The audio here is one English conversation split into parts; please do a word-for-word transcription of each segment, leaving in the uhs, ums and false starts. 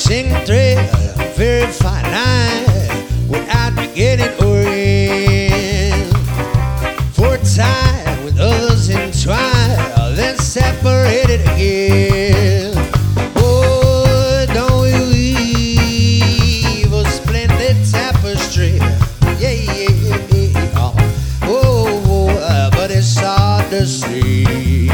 sing thread a very fine line without beginning or end. For a time with others entwined, then separated again. Oh, don't we weave a splendid tapestry? Yeah, yeah, yeah. Oh, oh, but it's hard to see.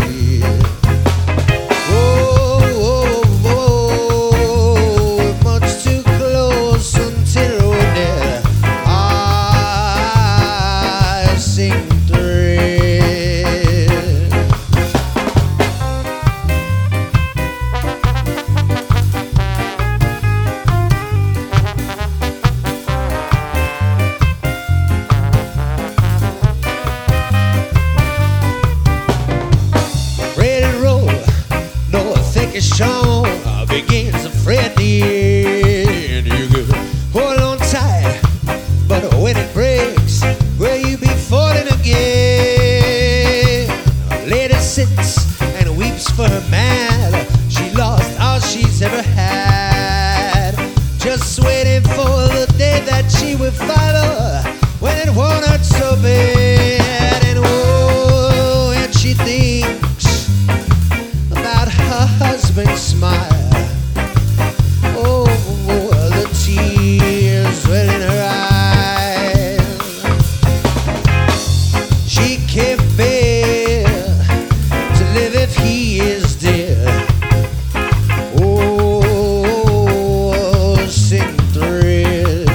It's shown uh, begins to fret the end. You could hold on tight, but when it breaks, will you be falling again? A lady sits and weeps for her man. She lost all she's ever had, just waiting for the day that she will follow when it won't hurt so bad. And oh, and she thinks about her husband's smile. Oh, the tears well in her eyes. She can't bear to live if he is dead. Oh, sing thread.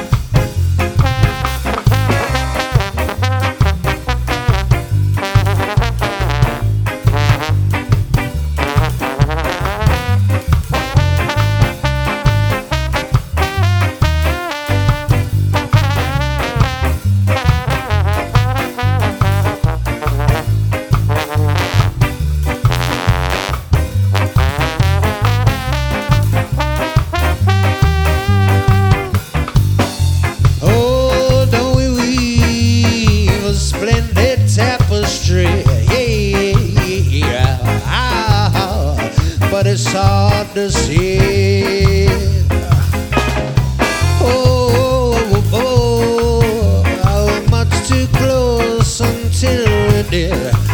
Tapestry, yeah, yeah, ah, but it's hard to see. Oh, oh, oh, oh, much too close until we're dead.